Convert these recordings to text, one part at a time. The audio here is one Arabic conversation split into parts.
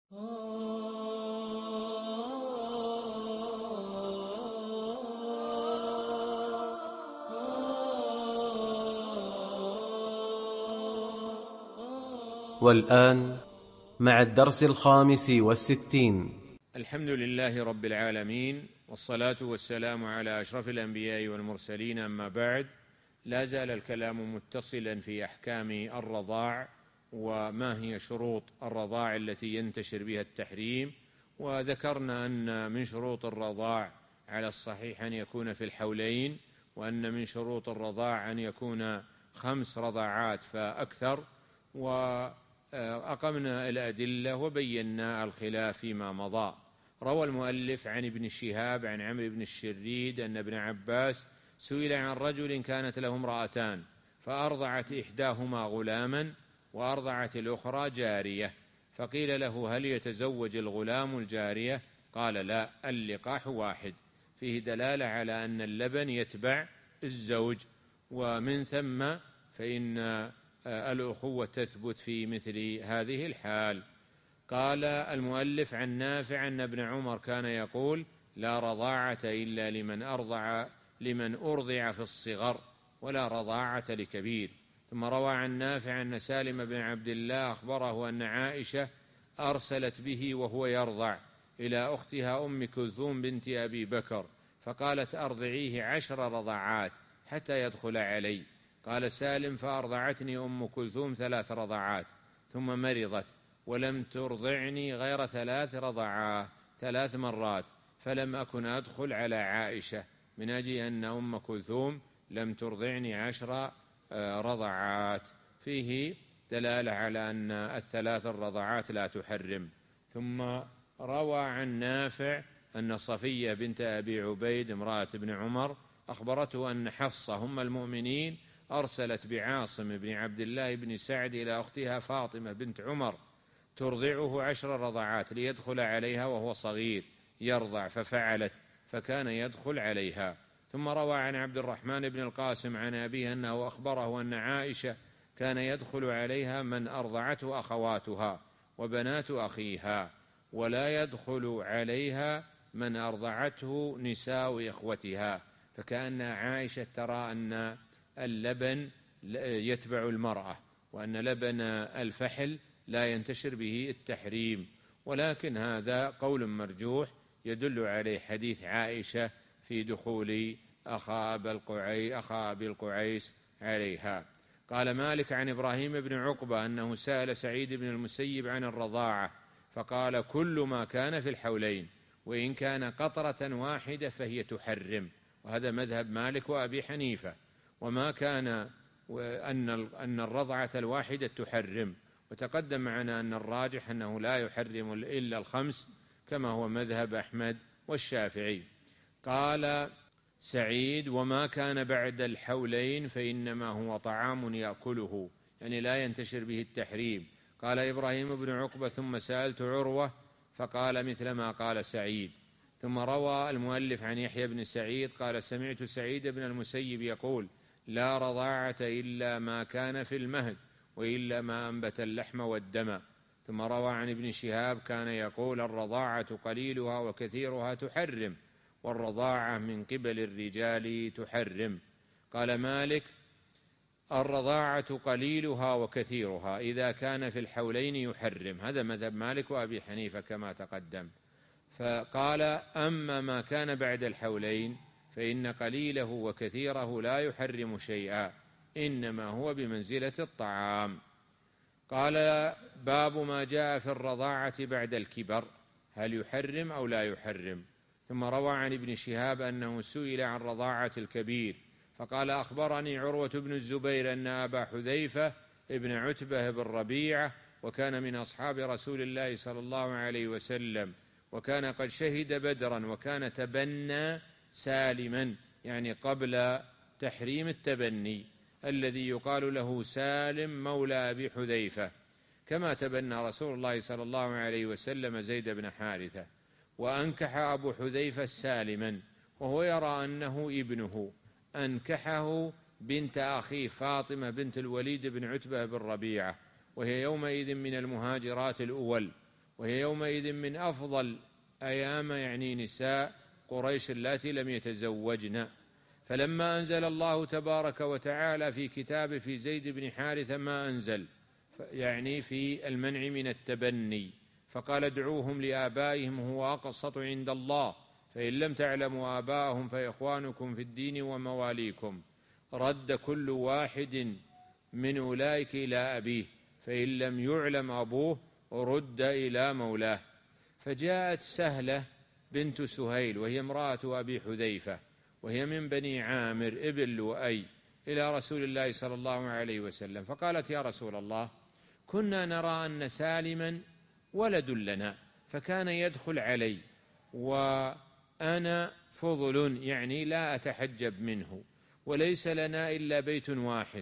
والآن مع الدرس 65. الحمد لله رب العالمين، والصلاة والسلام على أشرف الأنبياء والمرسلين، أما بعد. لا زال الكلام متصلا في أحكام الرضاع وما هي شروط الرضاع التي ينتشر بها التحريم. وذكرنا أن من شروط الرضاع على الصحيح أن يكون في الحولين، وأن من شروط الرضاع أن يكون 5 رضعات فأكثر، وأقمنا الأدلة وبينا الخلاف فيما مضى. روى المؤلف عن ابن شهاب عن عمرو بن الشريد أن ابن عباس سئل عن رجل كانت له امرأتان، فأرضعت إحداهما غلاما وأرضعت الأخرى جارية، فقيل له: هل يتزوج الغلام الجارية؟ قال: لا، اللقاح واحد. فيه دلالة على أن اللبن يتبع الزوج، ومن ثم فإن الأخوة تثبت في مثل هذه الحال. قال المؤلف عن نافع أن ابن عمر كان يقول: لا رضاعة إلا لمن أرضع في الصغر، ولا رضاعة لكبير. ثم روى عن نافع أن سالم بن عبد الله أخبره أن عائشة أرسلت به وهو يرضع إلى أختها أم كلثوم بنت أبي بكر، فقالت: أرضعيه 10 رضعات حتى يدخل علي. قال سالم: فأرضعتني أم كلثوم 3 رضعات ثم مرضت ولم ترضعني غير 3 مرات، فلم أكن أدخل على عائشة، من أجل أن أم كلثوم لم ترضعني 10 رضعات. فيه دلالة على أن 3 الرضعات لا تحرم. ثم روى عن نافع أن صفية بنت أبي عبيد امرأة ابن عمر أخبرته أن حفصة أم المؤمنين أرسلت بعاصم بن عبد الله بن سعد إلى أختها فاطمة بنت عمر ترضعه 10 رضعات ليدخل عليها وهو صغير يرضع، ففعلت، فكان يدخل عليها. ثم روى عن عبد الرحمن بن القاسم عن أبيه أنه أخبره أن عائشة كان يدخل عليها من أرضعته أخواتها وبنات أخيها، ولا يدخل عليها من أرضعته نساء إخوتها، فكأن عائشة ترى أن اللبن يتبع المرأة، وأن لبن الفحل لا ينتشر به التحريم. ولكن هذا قول مرجوح يدل عليه حديث عائشة في دخول أخا أبي القعيس عليها. قال مالك عن إبراهيم بن عقبة أنه سأل سعيد بن المسيب عن الرضاعة، فقال: كل ما كان في الحولين، وإن كان قطرة واحدة فهي تحرم، وهذا مذهب مالك وأبي حنيفة. وما كان أن الرضعة الواحدة تحرم، وتقدم معنا أن الراجح أنه لا يحرم إلا 5 كما هو مذهب أحمد والشافعي. قال سعيد: وما كان بعد الحولين فإنما هو طعام يأكله، يعني لا ينتشر به التحريم. قال إبراهيم بن عقبة: ثم سألت عروة فقال مثل ما قال سعيد. ثم روى المؤلف عن يحيى بن سعيد قال: سمعت سعيد بن المسيب يقول: لا رضاعة إلا ما كان في المهد، وإلا ما أنبت اللحم والدم. ثم روى عن ابن شهاب كان يقول: الرضاعة قليلها وكثيرها تحرم، والرضاعة من قبل الرجال تحرم. قال مالك: الرضاعة قليلها وكثيرها، إذا كان في الحولين يحرم. هذا مذهب مالك وأبي حنيفة كما تقدم. فقال: أما ما كان بعد الحولين فإن قليله وكثيره لا يحرم شيئا، إنما هو بمنزلة الطعام. قال: باب ما جاء في الرضاعة بعد الكبر، هل يحرم أو لا يحرم؟ ثم روى عن ابن شهاب أنه سئل عن رضاعة الكبير، فقال: أخبرني عروة بن الزبير أن أبا حذيفة ابن عتبة بن ربيعة، وكان من أصحاب رسول الله صلى الله عليه وسلم، وكان قد شهد بدرا، وكان تبنى سالما، يعني قبل تحريم التبني، الذي يقال له سالم مولى أبي حذيفة، كما تبنى رسول الله صلى الله عليه وسلم زيد بن حارثة. وأنكح أبو حذيفة سالما، وهو يرى أنه ابنه، أنكحه بنت أخيه فاطمة بنت الوليد بن عتبة بن ربيعة، وهي يومئذ من المهاجرات الأول، وهي يومئذ من أفضل أيام يعني نساء قريش اللاتي لم يتزوجن. فلما أنزل الله تبارك وتعالى في كتابه في زيد بن حارثة ما أنزل، يعني في المنع من التبني، فقال ادعوهم لآبائهم هو أقسط عند الله، فإن لم تعلموا آباءهم فإخوانكم في الدين ومواليكم، رد كل واحد من أولئك إلى أبيه، فإن لم يعلم أبوه رد إلى مولاه. فجاءت سهلة بنت سهيل وهي امرأة أبي حذيفة وهي من بني عامر ابن لؤي إلى رسول الله صلى الله عليه وسلم، فقالت يا رسول الله كنا نرى أن سالما ولد لنا فكان يدخل علي وأنا فضل، يعني لا أتحجب منه، وليس لنا إلا بيت واحد،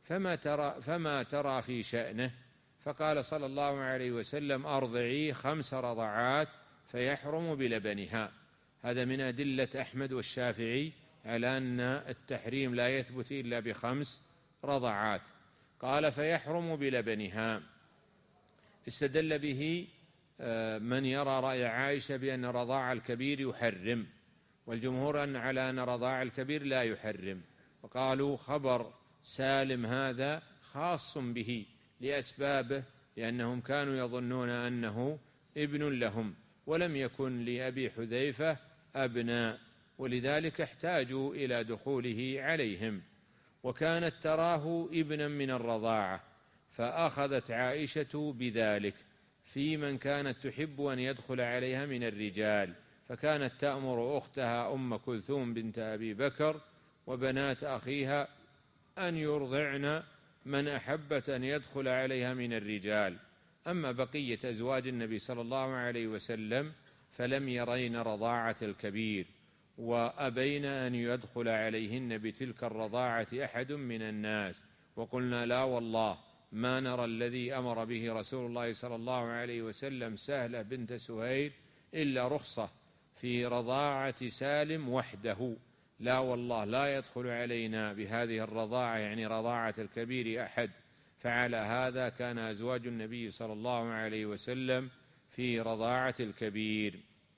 فما ترى في شأنه؟ فقال صلى الله عليه وسلم أرضعيه 5 رضعات فيحرم بلبنها. هذا من أدلة أحمد والشافعي على أن التحريم لا يثبت إلا ب5 رضعات. قال فيحرم بلبنها. استدل به من يرى رأي عائشة بأن رضاع الكبير يحرم، والجمهور على أن رضاع الكبير لا يحرم، وقالوا خبر سالم هذا خاص به لأسبابه، لأنهم كانوا يظنون أنه ابن لهم ولم يكن لأبي حذيفة أبناء، ولذلك احتاجوا إلى دخوله عليهم، وكانت تراه ابنا من الرضاعة، فأخذت عائشة بذلك في من كانت تحب أن يدخل عليها من الرجال، فكانت تأمر أختها أم كلثوم بنت أبي بكر وبنات أخيها أن يرضعن من أحبت أن يدخل عليها من الرجال. أما بقية أزواج النبي صلى الله عليه وسلم فلم يرين رضاعة الكبير، وأبين أن يدخل عليهن بتلك الرضاعة أحد من الناس، وقلنا لا والله ما نرى الذي أمر به رسول الله صلى الله عليه وسلم سهلة بنت سهيل إلا رخصة في رضاعة سالم وحده، لا والله لا يدخل علينا بهذه الرضاعة يعني رضاعة الكبير أحد. فعلى هذا كان أزواج النبي صلى الله عليه وسلم في رضاعة الكبير.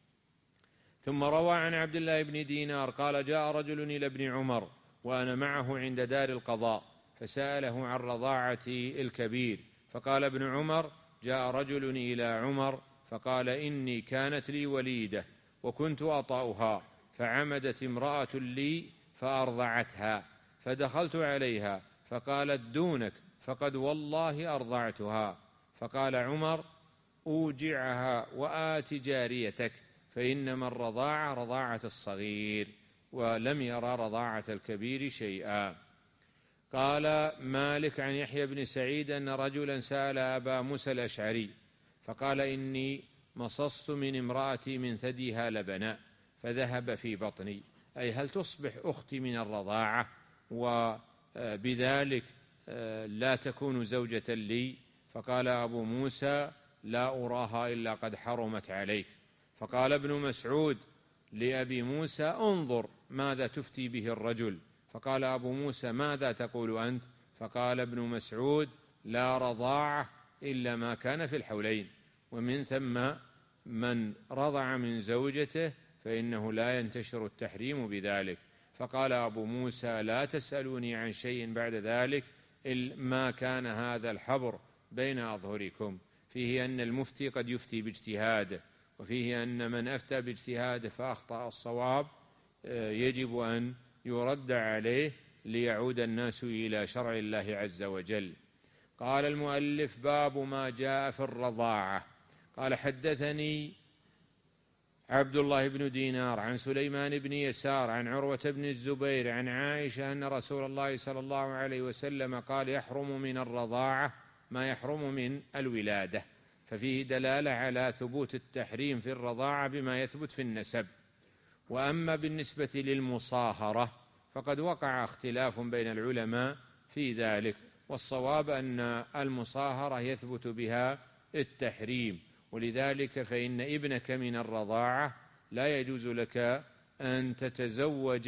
ثم روى عن عبد الله بن دينار قال جاء رجل إلى ابن عمر وأنا معه عند دار القضاء فسأله عن رضاعة الكبير، فقال ابن عمر جاء رجل إلى عمر فقال إني كانت لي وليدة وكنت أطأها فعمدت امرأة لي فأرضعتها، فدخلت عليها فقالت دونك فقد والله أرضعتها، فقال عمر أوجعها وآت جاريتك، فإنما الرضاعة رضاعة الصغير، ولم يرى رضاعة الكبير شيئا. قال مالك عن يحيى بن سعيد أن رجلا سأل أبا موسى الأشعري فقال إني مصصت من امرأتي من ثديها لبنا فذهب في بطني، أي هل تصبح أختي من الرضاعة وبذلك لا تكون زوجة لي؟ فقال أبو موسى لا أراها إلا قد حرمت عليك. فقال ابن مسعود لأبي موسى انظر ماذا تفتي به الرجل. فقال أبو موسى ماذا تقول أنت؟ فقال ابن مسعود لا رضاعة إلا ما كان في الحولين، ومن ثم من رضع من زوجته فإنه لا ينتشر التحريم بذلك. فقال أبو موسى لا تسألوني عن شيء بعد ذلك ما كان هذا الحبر بين أظهركم، فيه أن المفتي قد يفتي باجتهاده، وفيه أن من أفتى باجتهاده فأخطأ الصواب يجب أن يرد عليه ليعود الناس إلى شرع الله عز وجل. قال المؤلف باب ما جاء في الرضاعة. قال حدثني عبد الله بن دينار عن سليمان بن يسار عن عروة بن الزبير عن عائشة أن رسول الله صلى الله عليه وسلم قال يحرم من الرضاعة ما يحرم من الولادة، ففيه دلالة على ثبوت التحريم في الرضاعة بما يثبت في النسب. وأما بالنسبة للمصاهرة فقد وقع اختلاف بين العلماء في ذلك، والصواب أن المصاهرة يثبت بها التحريم، ولذلك فإن ابنك من الرضاعة لا يجوز لك أن تتزوج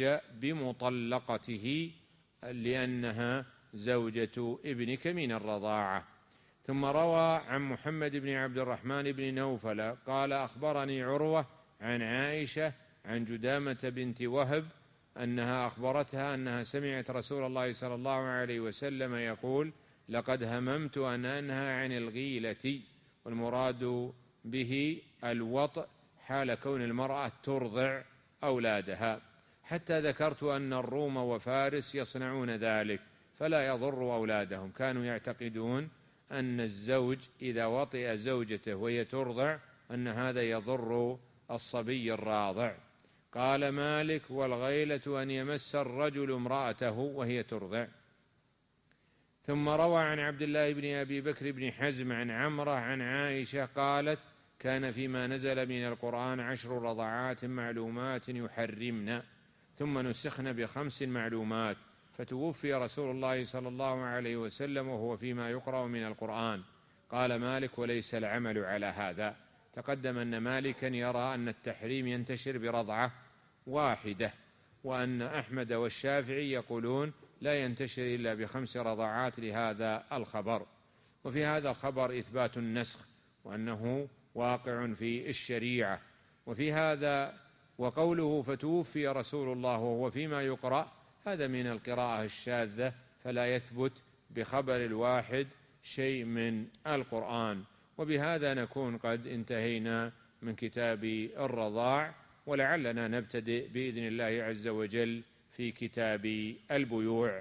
بمطلقته لأنها زوجة ابنك من الرضاعة. ثم روى عن محمد بن عبد الرحمن بن نوفل قال أخبرني عروة عن عائشة عن جدامة بنت وهب أنها أخبرتها أنها سمعت رسول الله صلى الله عليه وسلم يقول: لقد هممت أن أنهى عن الغيلة، والمراد به الوطء حال كون المرأة ترضع أولادها، حتى ذكرت أن الروم وفارس يصنعون ذلك فلا يضر أولادهم، كانوا يعتقدون أن الزوج إذا وطئ زوجته وهي ترضع أن هذا يضر الصبي الراضع. قال مالك: والغيلة أن يمس الرجل امرأته وهي ترضع. ثم روى عن عبد الله بن أبي بكر بن حزم عن عمرة عن عائشة قالت: كان فيما نزل من القرآن 10 رضعات معلومات يحرمن، ثم نسخن ب5 معلومات، فتوفي رسول الله صلى الله عليه وسلم وهو فيما يقرأ من القرآن. قال مالك: وليس العمل على هذا. تقدم أن مالكا يرى أن التحريم ينتشر برضعة واحدة، وأن أحمد والشافعي يقولون لا ينتشر إلا ب5 رضعات لهذا الخبر. وفي هذا الخبر إثبات النسخ وأنه واقع في الشريعة. وفي هذا وقوله فتوفي رسول الله وهو فيما يقرأ، هذا من القراءة الشاذة، فلا يثبت بخبر الواحد شيء من القرآن. وبهذا نكون قد انتهينا من كتاب الرضاع، ولعلنا نبتدئ بإذن الله عز وجل في كتاب البيوع.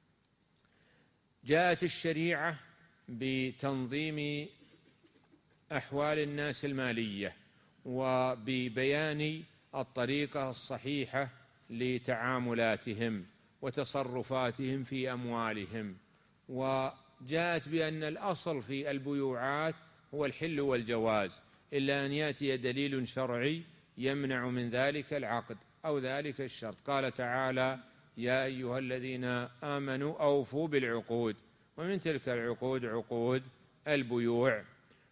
جاءت الشريعة بتنظيم أحوال الناس المالية وببيان الطريقة الصحيحة لتعاملاتهم وتصرفاتهم في أموالهم، وجاءت بأن الأصل في البيوعات هو الحل والجواز، إلا أن يأتي دليل شرعي يمنع من ذلك العقد أو ذلك الشرط. قال تعالى: يا أيها الذين آمنوا أوفوا بالعقود، ومن تلك العقود عقود البيوع.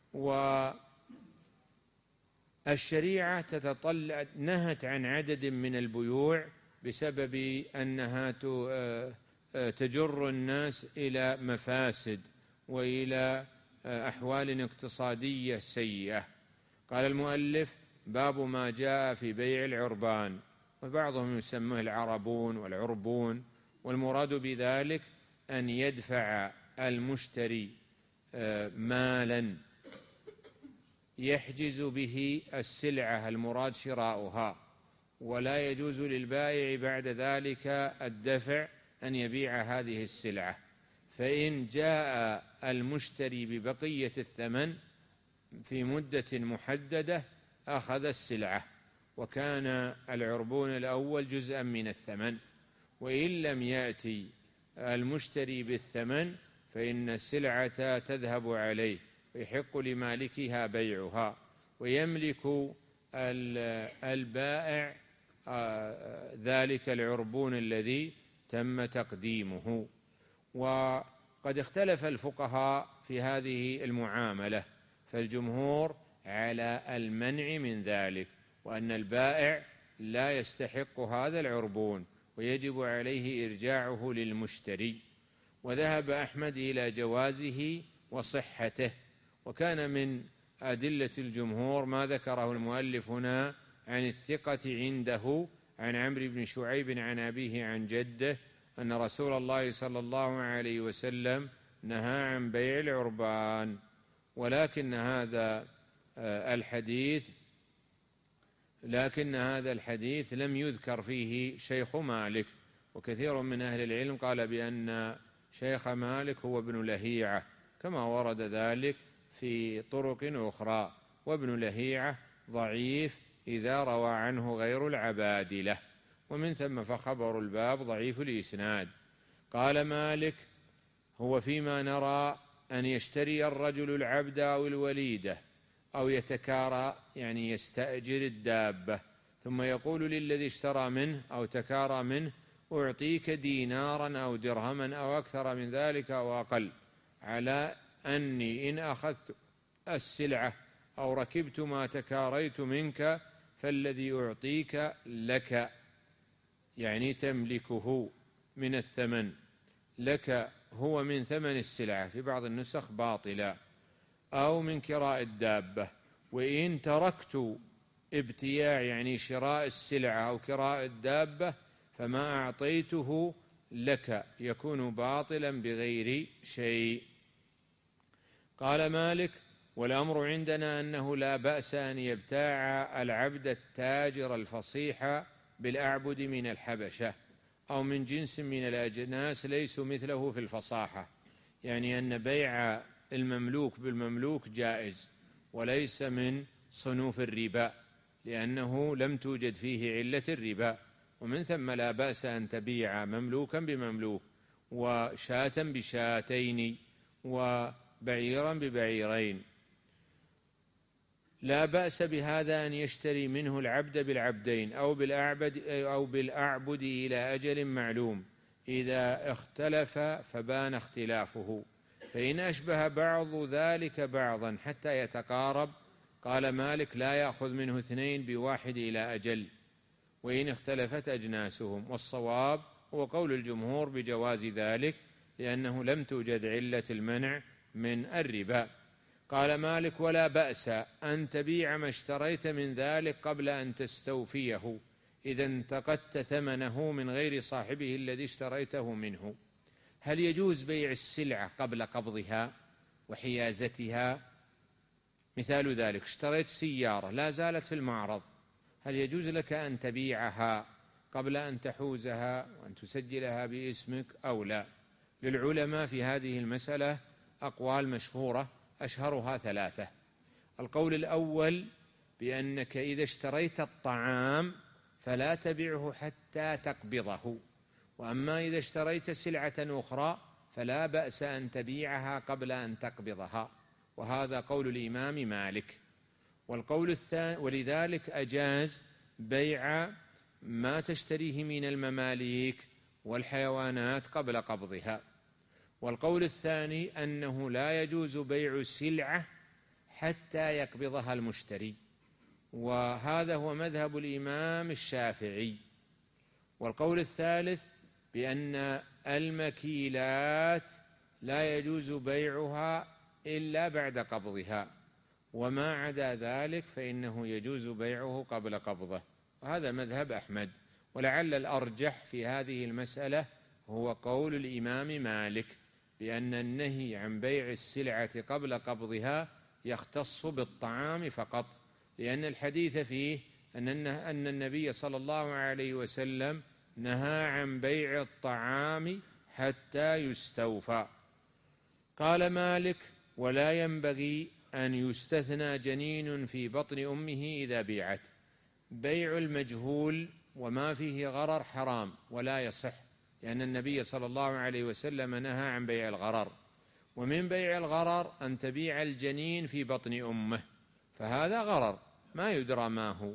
والشريعة نهت عن عدد من البيوع بسبب أنها تجر الناس إلى مفاسد وإلى أحوال اقتصادية سيئة. قال المؤلف: باب ما جاء في بيع العربان، وبعضهم يسميه العربون والعربون، والمراد بذلك أن يدفع المشتري مالا يحجز به السلعة المراد شراؤها، ولا يجوز للبائع بعد ذلك الدفع أن يبيع هذه السلعة. فإن جاء المشتري ببقية الثمن في مدة محددة أخذ السلعة، وكان العربون الأول جزءا من الثمن. وإن لم يأتي المشتري بالثمن فإن السلعة تذهب عليه، ويحق لمالكها بيعها، ويملك البائع ذلك العربون الذي تم تقديمه. وقد اختلف الفقهاء في هذه المعاملة، فالجمهور على المنع من ذلك، وأن البائع لا يستحق هذا العربون ويجب عليه إرجاعه للمشتري. وذهب أحمد إلى جوازه وصحته. وكان من أدلة الجمهور ما ذكره المؤلف هنا عن الثقة عنده عن عمرو بن شعيب عن أبيه عن جده أن رسول الله صلى الله عليه وسلم نهى عن بيع العربان. ولكن هذا الحديث لم يذكر فيه شيخ مالك، وكثير من أهل العلم قال بأن شيخ مالك هو ابن لهيعة، كما ورد ذلك في طرق أخرى، وابن لهيعة ضعيف إذا روى عنه غير العبادلة، ومن ثم فخبر الباب ضعيف الإسناد. قال مالك: هو فيما نرى أن يشتري الرجل العبد أو الوليدة أو يتكارى، يعني يستأجر الدابة، ثم يقول للذي اشترى منه أو تكارى منه: أعطيك دينارا أو درهما أو أكثر من ذلك أو أقل، على أني إن أخذت السلعة أو ركبت ما تكاريت منك فالذي أعطيك لك، يعني تملكه من الثمن، لك هو من ثمن السلعة، في بعض النسخ باطلا، أو من كراء الدابة. وإن تركت ابتياع يعني شراء السلعة أو كراء الدابة فما أعطيته لك يكون باطلا بغير شيء. قال مالك: والأمر عندنا أنه لا بأس أن يبتاع العبد التاجر الفصيح بالأعبد من الحبشة أو من جنس من الأجناس ليسوا مثله في الفصاحة، يعني أن بيع المملوك بالمملوك جائز وليس من صنوف الربا، لأنه لم توجد فيه علة الربا، ومن ثم لا بأس أن تبيع مملوكا بمملوك وشاة بشاتين وبعيرا ببعيرين. لا بأس بهذا أن يشتري منه العبد بالعبدين أو بالأعبد إلى أجل معلوم إذا اختلف فبان اختلافه، فإن أشبه بعض ذلك بعضا حتى يتقارب، قال مالك: لا يأخذ منه اثنين بواحد إلى أجل وإن اختلفت أجناسهم. والصواب هو قول الجمهور بجواز ذلك، لأنه لم توجد علة المنع من الربا. قال مالك: ولا بأس أن تبيع ما اشتريت من ذلك قبل أن تستوفيه إذا انتقدت ثمنه من غير صاحبه الذي اشتريته منه. هل يجوز بيع السلعة قبل قبضها وحيازتها؟ مثال ذلك: اشتريت سيارة لا زالت في المعرض، هل يجوز لك أن تبيعها قبل أن تحوزها وأن تسجلها باسمك أو لا؟ للعلماء في هذه المسألة أقوال مشهورة، أشهرها ثلاثة. القول الأول بأنك إذا اشتريت الطعام فلا تبيعه حتى تقبضه، وأما إذا اشتريت سلعة أخرى فلا بأس أن تبيعها قبل أن تقبضها، وهذا قول الإمام مالك. والقول الثاني: ولذلك أجاز بيع ما تشتريه من المماليك والحيوانات قبل قبضها. والقول الثاني أنه لا يجوز بيع سلعة حتى يقبضها المشتري، وهذا هو مذهب الإمام الشافعي. والقول الثالث بأن المكيلات لا يجوز بيعها إلا بعد قبضها، وما عدا ذلك فإنه يجوز بيعه قبل قبضه، وهذا مذهب أحمد. ولعل الأرجح في هذه المسألة هو قول الإمام مالك بأن النهي عن بيع السلعة قبل قبضها يختص بالطعام فقط، لأن الحديث فيه أن النبي صلى الله عليه وسلم نهى عن بيع الطعام حتى يستوفى. قال مالك: ولا ينبغي أن يستثنى جنين في بطن أمه إذا بيعت. بيع المجهول وما فيه غرر حرام ولا يصح، لأن النبي صلى الله عليه وسلم نهى عن بيع الغرر. ومن بيع الغرر أن تبيع الجنين في بطن أمه، فهذا غرر ما يدرى ما هو.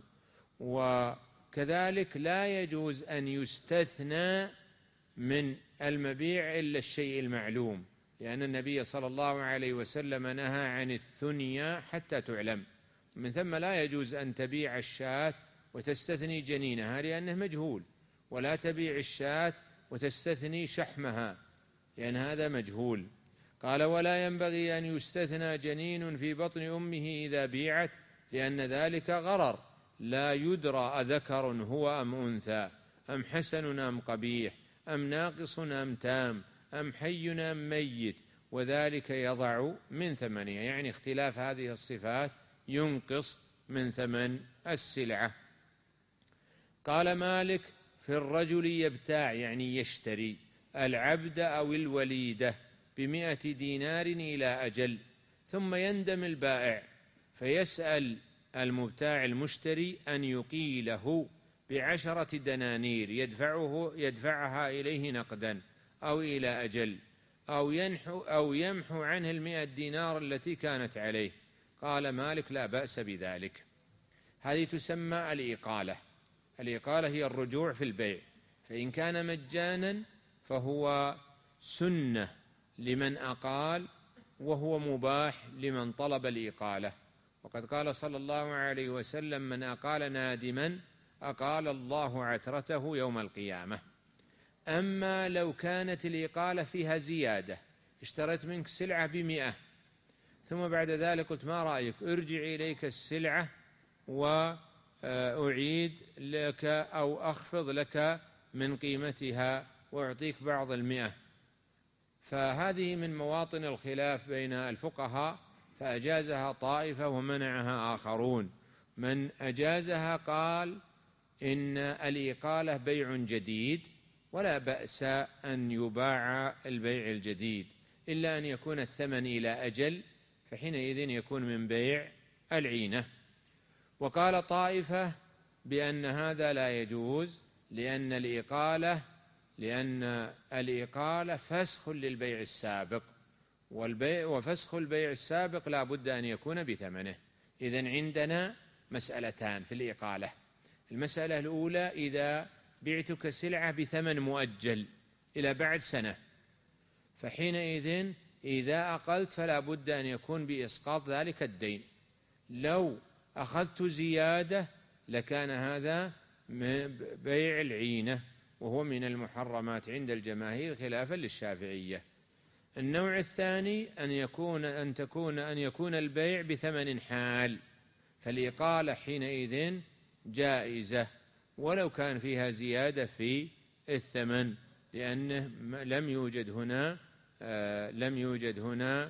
وكذلك لا يجوز أن يستثنى من المبيع إلا الشيء المعلوم، لأن النبي صلى الله عليه وسلم نهى عن الثنيا حتى تعلم. من ثم لا يجوز أن تبيع الشاة وتستثني جنينها لأنه مجهول، ولا تبيع الشاة وتستثني شحمها لأن هذا مجهول. قال: ولا ينبغي أن يستثنى جنين في بطن أمه إذا بيعت، لأن ذلك غرر لا يدرى أذكر هو أم أنثى، أم حسن أم قبيح، أم ناقص أم تام، أم حي أم ميت، وذلك يضع من ثمنها، يعني اختلاف هذه الصفات ينقص من ثمن السلعة. قال مالك: في الرجل يبتاع يعني يشتري العبد أو الوليدة ب100 دينار إلى أجل، ثم يندم البائع فيسأل المبتاع المشتري أن يقيله ب10 دنانير يدفعها إليه نقدا أو إلى أجل، أو يمحو عنه 100 دينار التي كانت عليه. قال مالك: لا بأس بذلك. هذه تسمى الإقالة. الإقالة هي الرجوع في البيع، فإن كان مجانا فهو سنة لمن أقال، وهو مباح لمن طلب الإقالة. وقد قال صلى الله عليه وسلم: من أقال نادما أقال الله عثرته يوم القيامة. أما لو كانت الإقالة فيها زيادة، اشتريت منك سلعة ب100 ثم بعد ذلك قلت ما رأيك ارجع إليك السلعة وأعيد لك أو أخفض لك من قيمتها وأعطيك بعض 100، فهذه من مواطن الخلاف بين الفقهاء، فأجازها طائفة ومنعها آخرون. من أجازها قال إن الإقالة بيع جديد ولا بأس أن يباع البيع الجديد، إلا أن يكون الثمن إلى أجل، فحينئذ يكون من بيع العينة. وقال طائفة بأن هذا لا يجوز، لأن الإقالة فسخ للبيع السابق، وفسخ البيع السابق لا بد أن يكون بثمنه. إذن عندنا مسألتان في الإقالة. المسألة الأولى: إذا بعتك سلعة بثمن مؤجل إلى بعد سنة، فحينئذ إذا أقلت فلا بد أن يكون بإسقاط ذلك الدين. لو أخذت زيادة لكان هذا بيع العينة، وهو من المحرمات عند الجماهير خلافا للشافعية. النوع الثاني أن يكون البيع بثمن حال، فالإقالة حينئذ جائزة ولو كان فيها زيادة في الثمن، لأنه لم يوجد هنا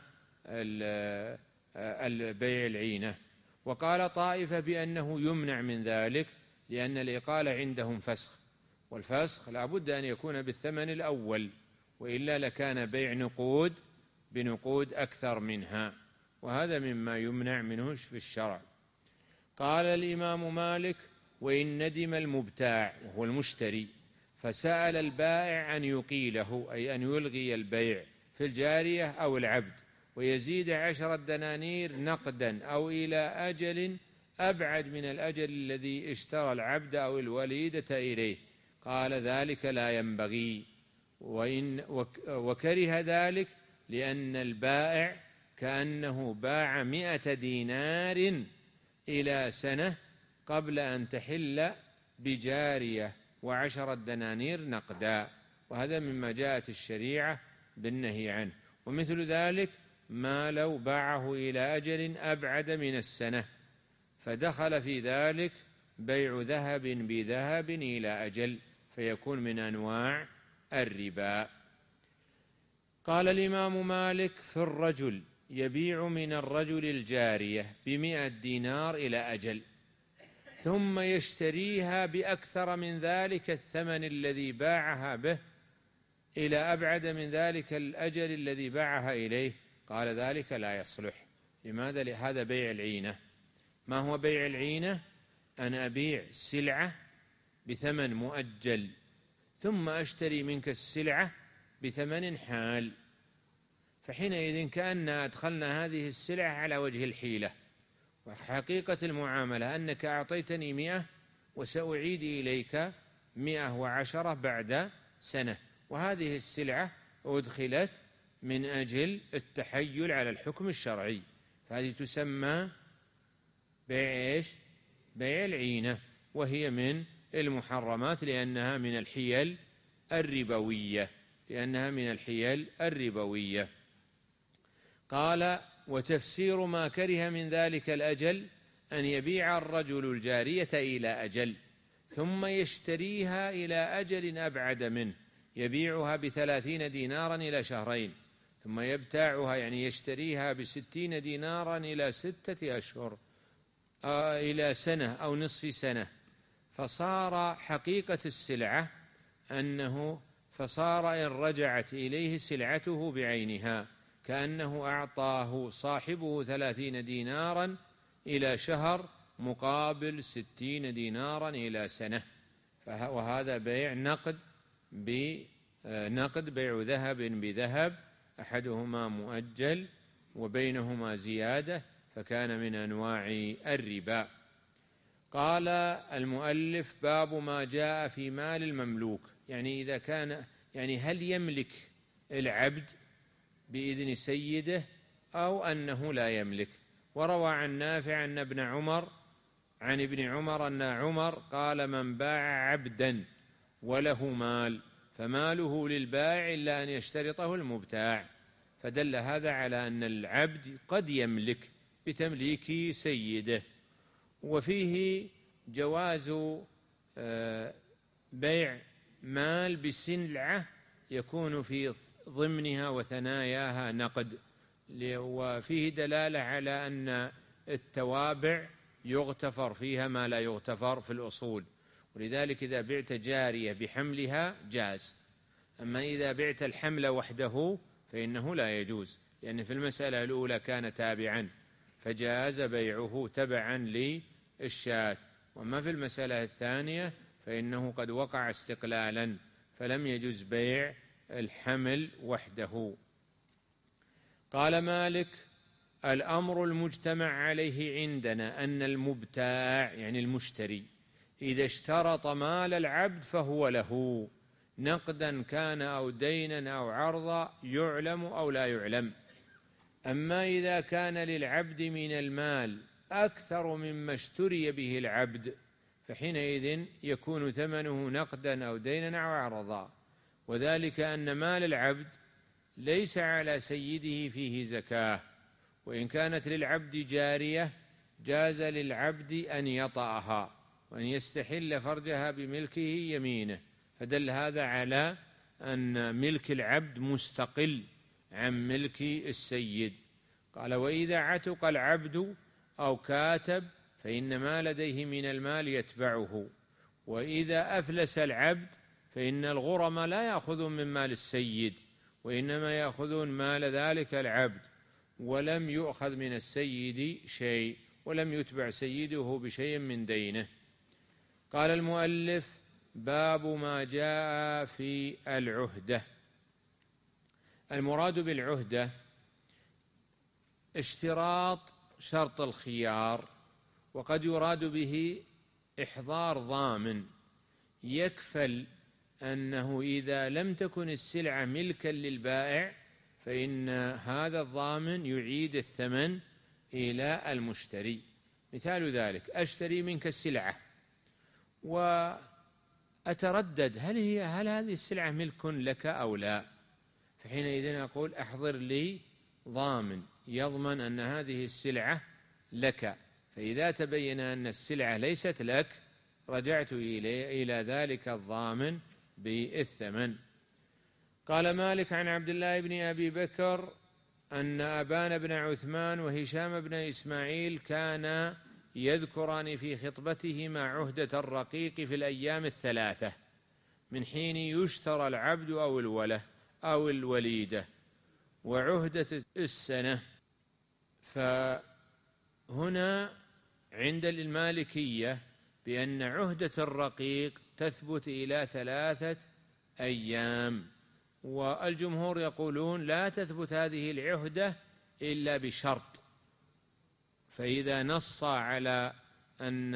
البيع العينة. وقال طائفة بأنه يمنع من ذلك، لأن الإقالة عندهم فسخ، والفسخ لا بد أن يكون بالثمن الأول، وإلا لكان بيع نقود بنقود أكثر منها، وهذا مما يمنع منه في الشرع. قال الإمام مالك: وإن ندم المبتاع وهو المشتري فسأل البائع أن يقيله، أي أن يلغي البيع في الجارية أو العبد، ويزيد 10 دنانير نقدا أو إلى أجل أبعد من الأجل الذي اشترى العبد أو الوليدة إليه، قال: ذلك لا ينبغي. وكره ذلك لأن البائع كأنه باع 100 دينار إلى سنة قبل أن تحل بجارية و10 دنانير نقدا، وهذا مما جاءت الشريعة بالنهي عنه. ومثل ذلك ما لو باعه إلى أجل أبعد من السنة، فدخل في ذلك بيع ذهب بذهب إلى أجل، فيكون من أنواع الربا. قال الإمام مالك: في الرجل يبيع من الرجل الجارية ب100 دينار إلى أجل، ثم يشتريها بأكثر من ذلك الثمن الذي باعها به إلى أبعد من ذلك الأجل الذي باعها إليه، قال: ذلك لا يصلح. لماذا؟ لهذا بيع العينة. ما هو بيع العينة؟ أنا أبيع سلعة بثمن مؤجل ثم أشتري منك السلعة بثمن حال، فحينئذ كأننا أدخلنا هذه السلعة على وجه الحيلة. وحقيقة المعاملة أنك أعطيتني 100 وسأعيد إليك 110 بعد سنة، وهذه السلعة أدخلت من أجل التحيل على الحكم الشرعي، فهذه تسمى بيع العينة، وهي من المحرمات لأنها من الحيل الربوية. قال: وتفسير ما كره من ذلك الأجل أن يبيع الرجل الجارية إلى أجل ثم يشتريها إلى أجل أبعد منه، يبيعها ب30 دينارا إلى شهرين، ثم يبتاعها يعني يشتريها ب60 دينارا إلى 6 أشهر إلى سنة أو نصف سنة، فصار حقيقة السلعة فصار إن رجعت إليه سلعته بعينها كأنه أعطاه صاحبه 30 دينارا إلى شهر مقابل 60 دينارا إلى سنة، وهذا بيع نقد بنقد، بيع ذهب بذهب، أحدهما مؤجل وبينهما زيادة، فكان من أنواع الربا. قال المؤلف: باب ما جاء في مال المملوك، يعني إذا كان هل يملك العبد بإذن سيده أو أنه لا يملك. وروى عن نافع أن ابن عمر أن عمر قال: من باع عبدا وله مال فماله للبائع إلا أن يشترطه المبتاع. فدل هذا على أن العبد قد يملك بتمليك سيده. وفيه جواز بيع مال بسلعة يكون في ضمنها وثناياها نقد، وفيه دلالة على أن التوابع يغتفر فيها ما لا يغتفر في الأصول، ولذلك إذا بعت جارية بحملها جاز. أما إذا بعت الحمل وحده فإنه لا يجوز، لأن في المسألة الأولى كان تابعا فجاز بيعه تبعا للشاة، وما في المسألة الثانية فإنه قد وقع استقلالا فلم يجوز بيع الحمل وحده. قال مالك: الأمر المجتمع عليه عندنا أن المبتاع يعني المشتري إذا اشترط مال العبد فهو له، نقدا كان أو دينا أو عرضا، يعلم أو لا يعلم. أما إذا كان للعبد من المال أكثر مما اشتري به العبد فحينئذ يكون ثمنه نقدا أو دينا أو عرضا، وذلك أن مال العبد ليس على سيده فيه زكاة، وإن كانت للعبد جارية جاز للعبد أن يطأها وأن يستحل فرجها بملكه يمينه، فدل هذا على أن ملك العبد مستقل عن ملك السيد. قال: وإذا عتق العبد أو كاتب فإن ما لديه من المال يتبعه، وإذا أفلس العبد فإن الغرم لا يأخذون من مال السيد، وإنما يأخذون مال ذلك العبد، ولم يؤخذ من السيد شيء، ولم يتبع سيده بشيء من دينه. قال المؤلف: باب ما جاء في العهدة. المراد بالعهدة اشتراط شرط الخيار، وقد يراد به إحضار ضامن يكفل أنه إذا لم تكن السلعة ملكا للبائع فإن هذا الضامن يعيد الثمن إلى المشتري. مثال ذلك: أشتري منك السلعة وأتردد هل هذه السلعة ملك لك أو لا، فحينئذ أقول: أحضر لي ضامن يضمن أن هذه السلعة لك، فإذا تبين أن السلعة ليست لك رجعت إلى ذلك الضامن بالثمن. قال مالك: عن عبد الله بن أبي بكر أن أبان بن عثمان وهشام بن إسماعيل كانا يذكران في خطبتهما عهدة الرقيق في الأيام الثلاثة من حين يشترى العبد أو الولة أو الوليدة، وعهدة السنة. فهنا عند المالكية بأن عهدة الرقيق تثبت إلى 3 أيام، والجمهور يقولون لا تثبت هذه العهدة إلا بشرط، فإذا نص على أن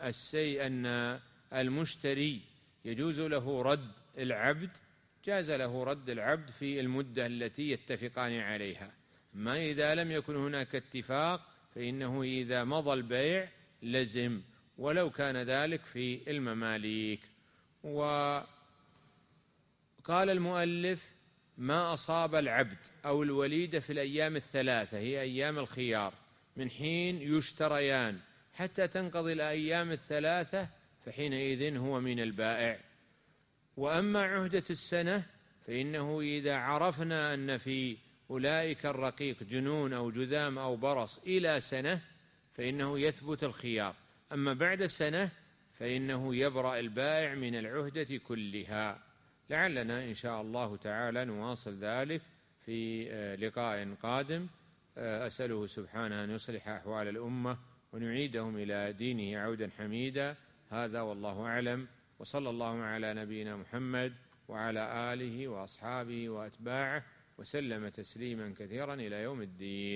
المشتري يجوز له رد العبد جاز له رد العبد في المدة التي يتفقان عليها. ما إذا لم يكن هناك اتفاق فإنه إذا مضى البيع لزم، ولو كان ذلك في المماليك. وقال المؤلف: ما أصاب العبد أو الوليد في الأيام الثلاثة هي أيام الخيار من حين يشتريان حتى تنقضي الأيام الثلاثة فحينئذ هو من البائع. وأما عهدة السنة فإنه إذا عرفنا أن في أولئك الرقيق جنون أو جذام أو برص إلى سنة فإنه يثبت الخيار، أما بعد سنة فإنه يبرأ البائع من العهدة كلها. لعلنا إن شاء الله تعالى نواصل ذلك في لقاء قادم. أسأله سبحانه أن يصلح أحوال الأمة ونعيدهم إلى دينه عودا حميدا. هذا والله أعلم، وصلى الله على نبينا محمد وعلى آله وأصحابه وأتباعه وسلم تسليما كثيرا إلى يوم الدين.